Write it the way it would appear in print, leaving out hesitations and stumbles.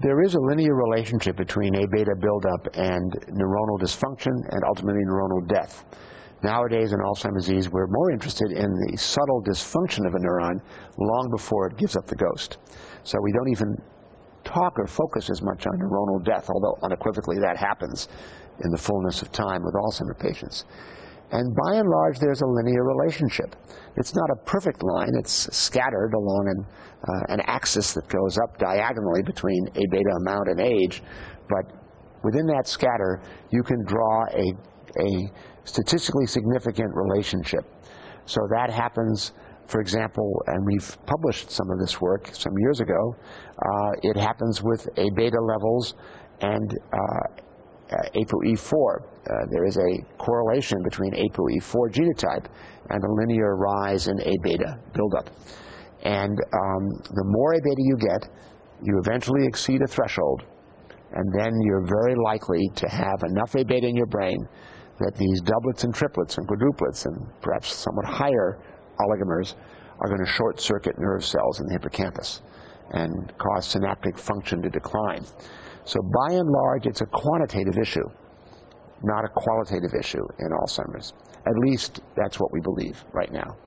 There is a linear relationship between A-beta buildup and neuronal dysfunction and ultimately neuronal death. Nowadays in Alzheimer's disease, we're more interested in the subtle dysfunction of a neuron long before it gives up the ghost. So we don't even talk or focus as much on neuronal death, although unequivocally that happens in the fullness of time with Alzheimer's patients. And by and large, there's a linear relationship. It's not a perfect line. It's scattered along an axis that goes up diagonally between A-beta amount and age. But within that scatter, you can draw a statistically significant relationship. So that happens, for example, and we've published some of this work some years ago, it happens with A-beta levels and ApoE4. There is a correlation between ApoE4 genotype and a linear rise in A-beta buildup. And the more A-beta you get, you eventually exceed a threshold, and then you're very likely to have enough A-beta in your brain that these doublets and triplets and quadruplets and perhaps somewhat higher oligomers are going to short-circuit nerve cells in the hippocampus and cause synaptic function to decline. So by and large, it's a quantitative issue, not a qualitative issue in Alzheimer's. At least that's what we believe right now.